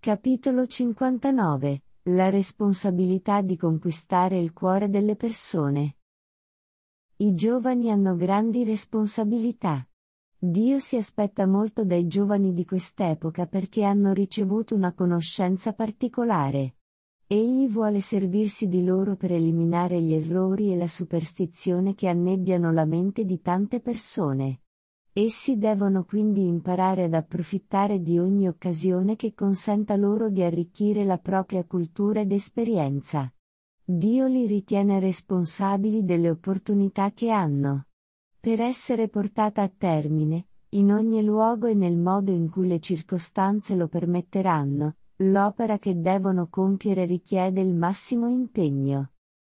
Capitolo 59. La responsabilità di conquistare il cuore delle persone. I giovani hanno grandi responsabilità. Dio si aspetta molto dai giovani di quest'epoca perché hanno ricevuto una conoscenza particolare. Egli vuole servirsi di loro per eliminare gli errori e la superstizione che annebbiano la mente di tante persone. Essi devono quindi imparare ad approfittare di ogni occasione che consenta loro di arricchire la propria cultura ed esperienza. Dio li ritiene responsabili delle opportunità che hanno. Per essere portata a termine, in ogni luogo e nel modo in cui le circostanze lo permetteranno, l'opera che devono compiere richiede il massimo impegno.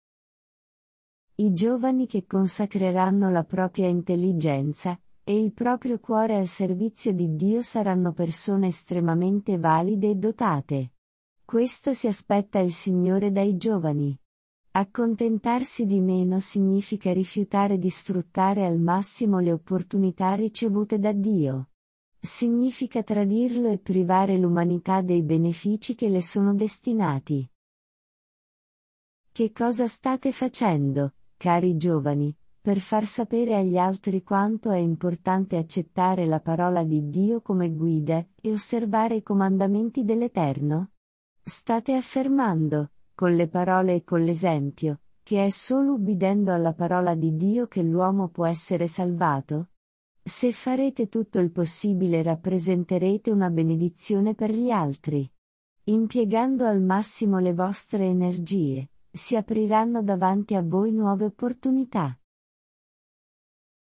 I giovani che consacreranno la propria intelligenza e il proprio cuore al servizio di Dio saranno persone estremamente valide e dotate. Questo si aspetta il Signore dai giovani. Accontentarsi di meno significa rifiutare di sfruttare al massimo le opportunità ricevute da Dio. Significa tradirlo e privare l'umanità dei benefici che le sono destinati. Che cosa state facendo, cari giovani, per far sapere agli altri quanto è importante accettare la parola di Dio come guida e osservare i comandamenti dell'Eterno? State affermando, con le parole e con l'esempio, che è solo ubbidendo alla parola di Dio che l'uomo può essere salvato? Se farete tutto il possibile rappresenterete una benedizione per gli altri. Impiegando al massimo le vostre energie, si apriranno davanti a voi nuove opportunità.